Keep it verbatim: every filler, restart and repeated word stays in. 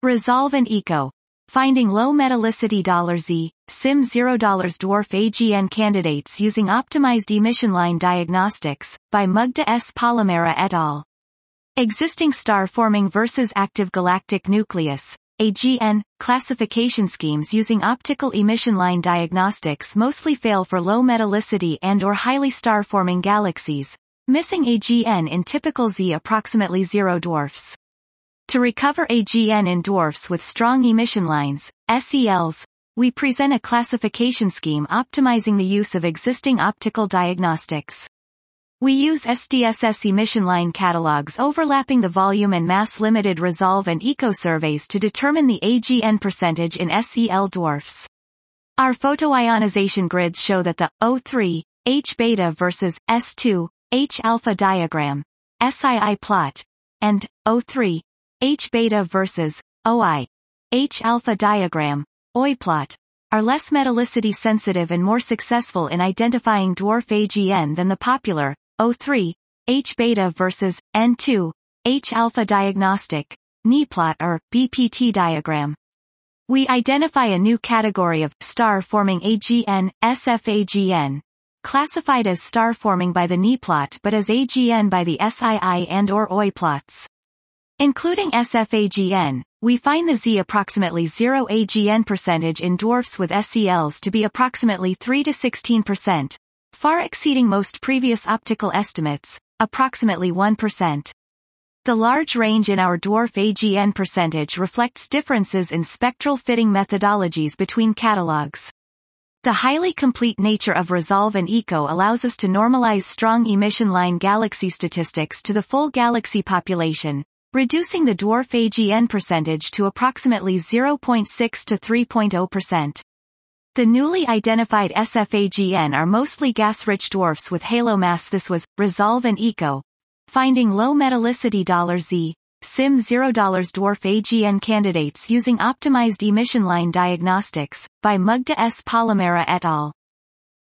Resolve and Eco. Finding low metallicity $Z, S I M zero dwarf A G N candidates using optimized emission line diagnostics, by Mugda S. Palomera et al. Existing star-forming versus active galactic nucleus, A G N, classification schemes using optical emission line diagnostics mostly fail for low metallicity and or highly star-forming galaxies, missing A G N in typical Z approximately zero dwarfs. To recover A G N in dwarfs with strong emission lines, S E Ls, we present a classification scheme optimizing the use of existing optical diagnostics. We use S D S S emission line catalogs overlapping the volume and mass limited Resolve and Eco surveys to determine the A G N percentage in S E L dwarfs. Our photoionization grids show that the O three, H beta versus S two, H alpha diagram, S I I plot, and O three, H beta versus O I, H alpha diagram, O I plot, are less metallicity sensitive and more successful in identifying dwarf A G N than the popular O three, H beta versus N two, H alpha diagnostic, N I plot or B P T diagram. We identify a new category of star-forming A G N, S F A G N, classified as star-forming by the N I plot but as A G N by the S I I and or O I plots. Including S F A G N, we find the Z approximately zero A G N percentage in dwarfs with S E Ls to be approximately three to sixteen percent, far exceeding most previous optical estimates, approximately one percent. The large range in our dwarf A G N percentage reflects differences in spectral fitting methodologies between catalogs. The highly complete nature of Resolve and Eco allows us to normalize strong emission line galaxy statistics to the full galaxy population, reducing the dwarf A G N percentage to approximately zero point six to three point zero percent. The newly identified S F A G N are mostly gas-rich dwarfs with halo mass. This was Resolve and Eco. Finding low metallicity $Z, S I M zero dwarf A G N candidates using optimized emission line diagnostics, by Mugda S. Palomera et al.